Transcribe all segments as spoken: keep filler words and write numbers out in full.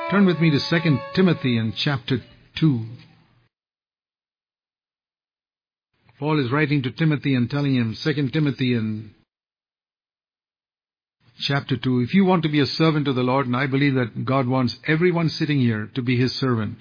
Turn with me to Second Timothy in chapter two. Paul is writing to Timothy and telling him, Second Timothy in chapter two, if you want to be a servant of the Lord, and I believe that God wants everyone sitting here to be His servant.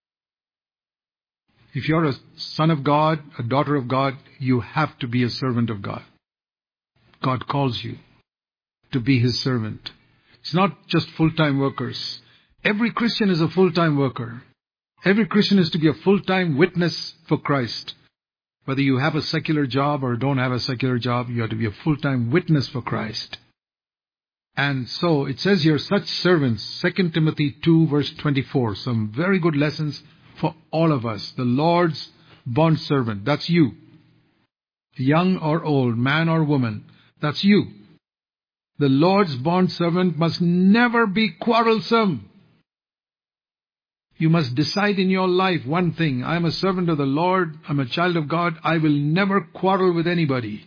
If you're a son of God, a daughter of God, you have to be a servant of God. God calls you to be His servant. It's not just full-time workers. Every Christian is a full-time worker. Every Christian is to be a full-time witness for Christ. Whether you have a secular job or don't have a secular job, you have to be a full-time witness for Christ. And so it says here, such servants, Second Timothy two verse twenty-four, some very good lessons for all of us. The Lord's bondservant, that's you. Young or old, man or woman, that's you. The Lord's bondservant must never be quarrelsome. You must decide in your life one thing. I am a servant of the Lord. I'm a child of God. I will never quarrel with anybody.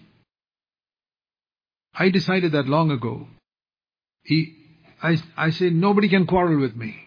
I decided that long ago. He, I, I say nobody can quarrel with me.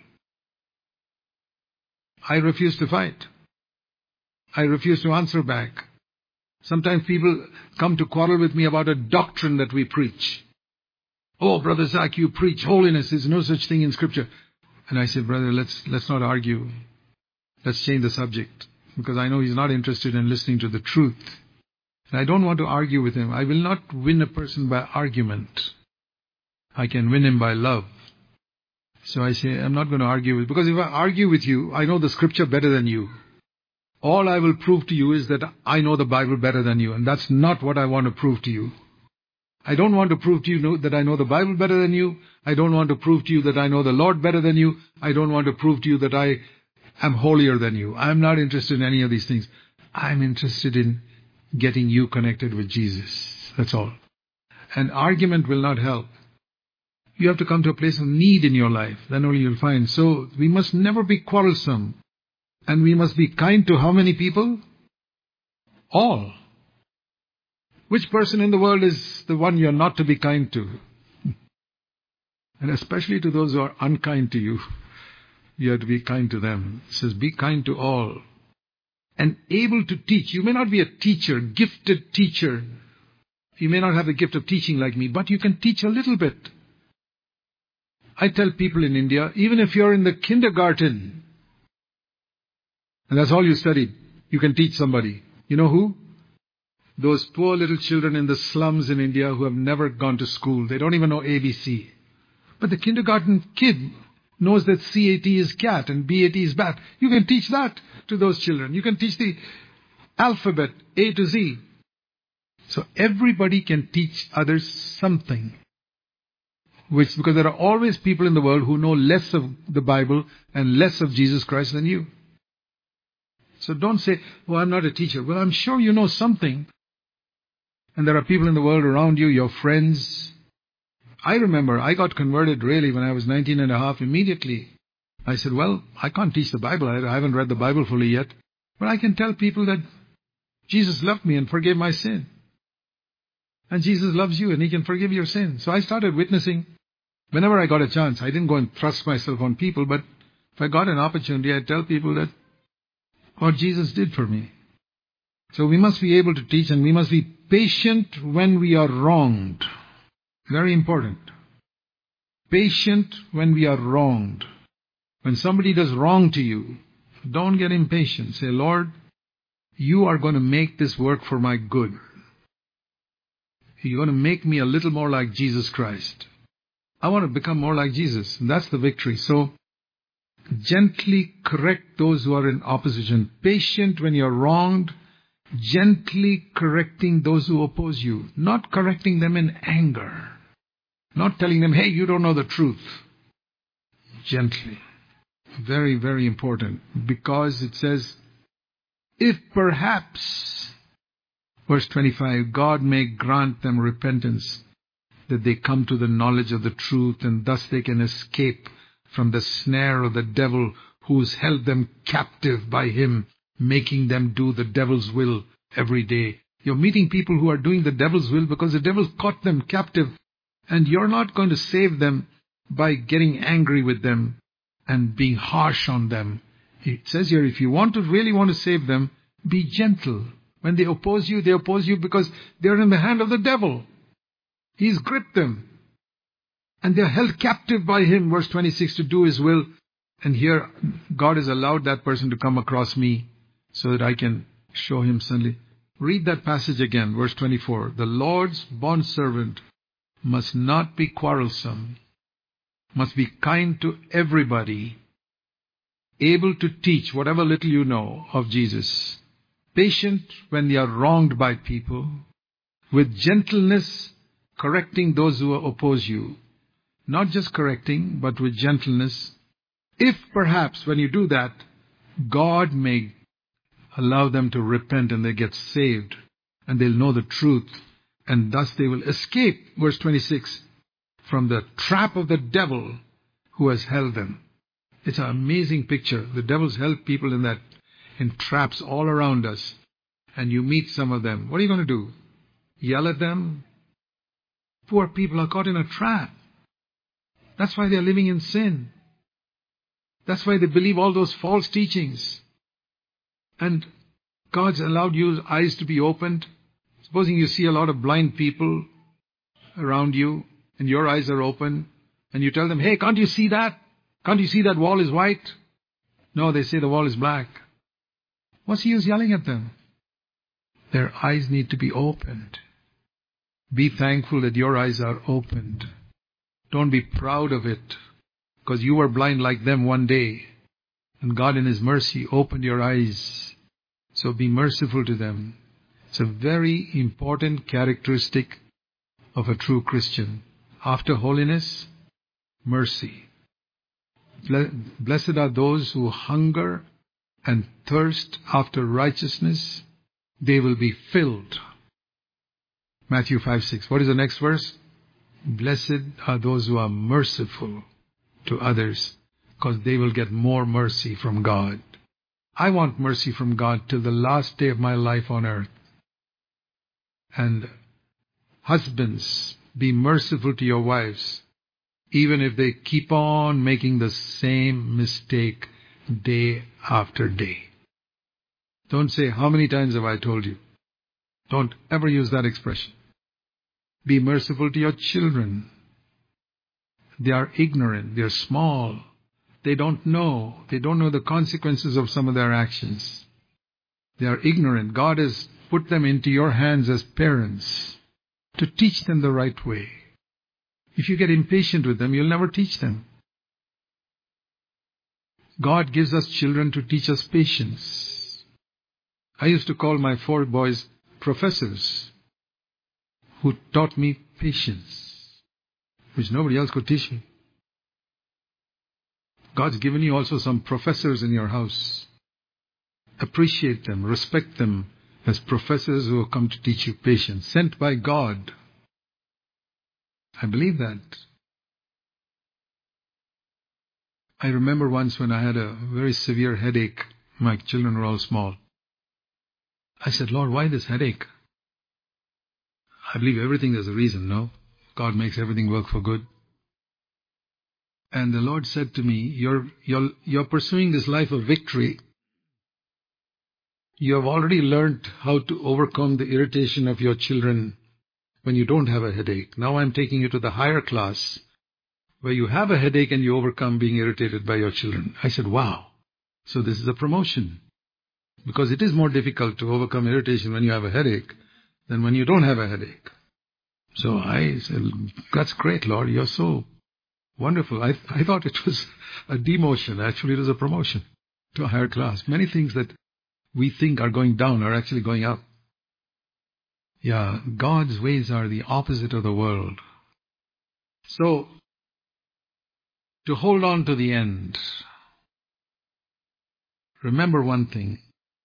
I refuse to fight. I refuse to answer back. Sometimes people come to quarrel with me about a doctrine that we preach. Oh, Brother Zach, you preach holiness. There's no such thing in Scripture. And I said, brother, let's let's not argue. Let's change the subject. Because I know he's not interested in listening to the truth. And I don't want to argue with him. I will not win a person by argument. I can win him by love. So I say, I'm not going to argue with, because if I argue with you, I know the Scripture better than you. All I will prove to you is that I know the Bible better than you. And that's not what I want to prove to you. I don't want to prove to you that I know the Bible better than you. I don't want to prove to you that I know the Lord better than you. I don't want to prove to you that I am holier than you. I'm not interested in any of these things. I'm interested in getting you connected with Jesus. That's all. An argument will not help. You have to come to a place of need in your life. Then only you'll find. So we must never be quarrelsome. And we must be kind to how many people? All. Which person in the world is the one you're not to be kind to? And especially to those who are unkind to you, you have to be kind to them. It says, be kind to all. And able to teach. You may not be a teacher, gifted teacher. You may not have the gift of teaching like me, but you can teach a little bit. I tell people in India, even if you're in the kindergarten, and that's all you studied, you can teach somebody. You know who? Those poor little children in the slums in India who have never gone to school. They don't even know A B C. But the kindergarten kid knows that C A T is cat and B A T is bat. You can teach that to those children. You can teach the alphabet A to Z. So everybody can teach others something. Which, because there are always people in the world who know less of the Bible and less of Jesus Christ than you. So don't say, oh, I'm not a teacher. Well, I'm sure you know something. And there are people in the world around you, your friends. I remember I got converted really when I was nineteen and a half immediately. I said, well, I can't teach the Bible. I haven't read the Bible fully yet. But I can tell people that Jesus loved me and forgave my sin. And Jesus loves you and He can forgive your sin. So I started witnessing. Whenever I got a chance, I didn't go and thrust myself on people, but if I got an opportunity, I'd tell people that what Jesus did for me. So we must be able to teach, and we must be patient when we are wronged. Very important. Patient when we are wronged. When somebody does wrong to you, don't get impatient. Say, Lord, you are going to make this work for my good. You're going to make me a little more like Jesus Christ. I want to become more like Jesus. And that's the victory. So, gently correct those who are in opposition. Patient when you're wronged. Gently correcting those who oppose you. Not correcting them in anger. Not telling them, hey, you don't know the truth. Gently. Very, very important. Because it says, if perhaps, verse twenty-five, God may grant them repentance, that they come to the knowledge of the truth, and thus they can escape from the snare of the devil, who's held them captive by him, making them do the devil's will every day. You're meeting people who are doing the devil's will because the devil caught them captive. And you're not going to save them by getting angry with them and being harsh on them. It says here, if you want to really want to save them, be gentle. When they oppose you, they oppose you because they're in the hand of the devil. He's gripped them. And they're held captive by him, verse twenty-six, to do his will. And here, God has allowed that person to come across me so that I can show him suddenly. Read that passage again, verse twenty-four. The Lord's bondservant must not be quarrelsome, must be kind to everybody, able to teach whatever little you know of Jesus, patient when they are wronged by people, with gentleness correcting those who oppose you. Not just correcting, but with gentleness. If perhaps when you do that, God may allow them to repent and they get saved and they'll know the truth, and thus they will escape, verse twenty-six, from the trap of the devil who has held them. It's an amazing picture. The devil's held people in that, in traps all around us. And you meet some of them. What are you going to do? Yell at them? Poor people are caught in a trap. That's why they're living in sin. That's why they believe all those false teachings. And God's allowed your eyes to be opened. Supposing you see a lot of blind people around you and your eyes are open and you tell them, hey, can't you see that? Can't you see that wall is white? No, they say the wall is black. What's the use yelling at them? Their eyes need to be opened. Be thankful that your eyes are opened. Don't be proud of it, because you were blind like them one day, and God in His mercy opened your eyes. So be merciful to them. It's a very important characteristic of a true Christian. After holiness, mercy. Blessed are those who hunger and thirst after righteousness. They will be filled. Matthew five six. What is the next verse? Blessed are those who are merciful to others, because they will get more mercy from God. I want mercy from God till the last day of my life on earth. And husbands, be merciful to your wives, even if they keep on making the same mistake day after day. Don't say, how many times have I told you? Don't ever use that expression. Be merciful to your children. They are ignorant. They are small. They don't know. They don't know the consequences of some of their actions. They are ignorant. God has put them into your hands as parents to teach them the right way. If you get impatient with them, you'll never teach them. God gives us children to teach us patience. I used to call my four boys professors who taught me patience, which nobody else could teach me. God's given you also some professors in your house. Appreciate them, respect them as professors who have come to teach you patience, sent by God. I believe that. I remember once when I had a very severe headache. My children were all small. I said, Lord, why this headache? I believe everything has a reason, no? God makes everything work for good. And the Lord said to me, you're, you're, you're pursuing this life of victory. You have already learned how to overcome the irritation of your children when you don't have a headache. Now I'm taking you to the higher class where you have a headache and you overcome being irritated by your children. I said, wow. So this is a promotion. Because it is more difficult to overcome irritation when you have a headache than when you don't have a headache. So I said, that's great, Lord. You're so wonderful. I, I thought it was a demotion. Actually, it was a promotion to a higher class. Many things that we think are going down are actually going up. Yeah, God's ways are the opposite of the world. So, to hold on to the end, remember one thing,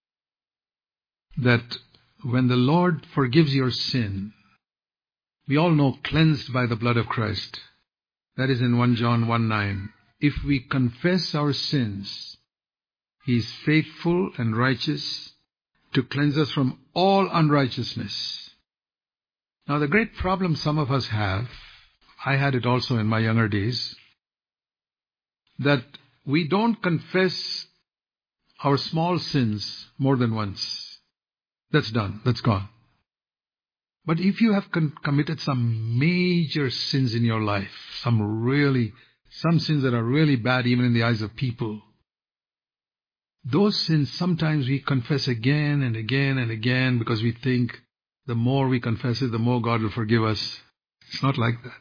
that when the Lord forgives your sin, we all know cleansed by the blood of Christ. That is in First John one nine. If we confess our sins, He is faithful and righteous to cleanse us from all unrighteousness. Now the great problem some of us have, I had it also in my younger days, that we don't confess our small sins more than once. That's done. That's gone. But if you have con- committed some major sins in your life, some really, some sins that are really bad even in the eyes of people, those sins sometimes we confess again and again and again because we think the more we confess it, the more God will forgive us. It's not like that.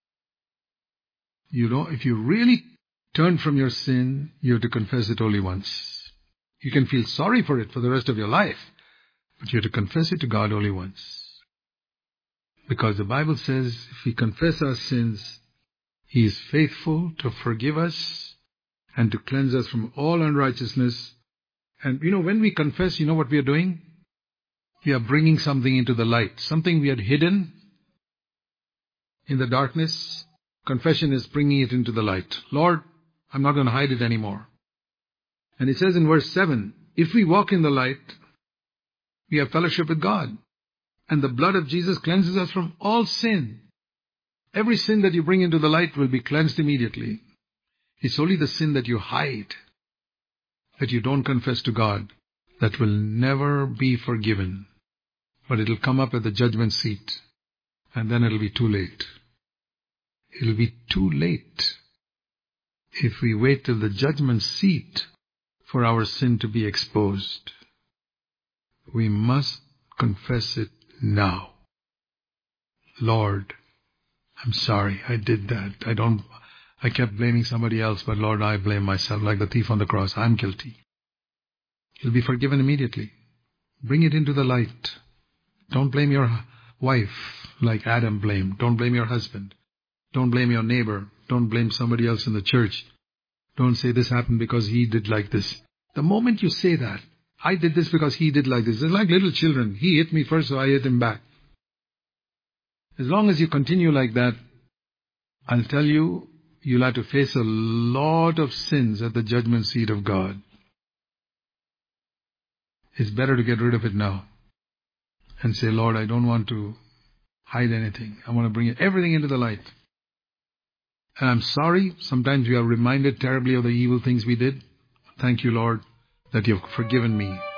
You know, if you really turn from your sin, you have to confess it only once. You can feel sorry for it for the rest of your life, but you have to confess it to God only once. Because the Bible says if we confess our sins, He is faithful to forgive us and to cleanse us from all unrighteousness. And you know, when we confess, you know what we are doing? We are bringing something into the light. Something we had hidden in the darkness. Confession is bringing it into the light. Lord, I'm not going to hide it anymore. And it says in verse seven, if we walk in the light, we have fellowship with God. And the blood of Jesus cleanses us from all sin. Every sin that you bring into the light will be cleansed immediately. It's only the sin that you hide, that you don't confess to God, that will never be forgiven. But it'll come up at the judgment seat. And then it'll be too late. It'll be too late if we wait till the judgment seat for our sin to be exposed. We must confess it now. Lord, I'm sorry, I did that. I don't, I kept blaming somebody else, but Lord, I blame myself like the thief on the cross. I'm guilty. You'll be forgiven immediately. Bring it into the light. Don't blame your wife like Adam blamed. Don't blame your husband. Don't blame your neighbor. Don't blame somebody else in the church. Don't say this happened because he did like this. The moment you say that, I did this because he did like this. It's like little children. He hit me first, so I hit him back. As long as you continue like that, I'll tell you, you'll have to face a lot of sins at the judgment seat of God. It's better to get rid of it now and say, Lord, I don't want to hide anything. I want to bring everything into the light. And I'm sorry, sometimes we are reminded terribly of the evil things we did. Thank you, Lord, that you've forgiven me.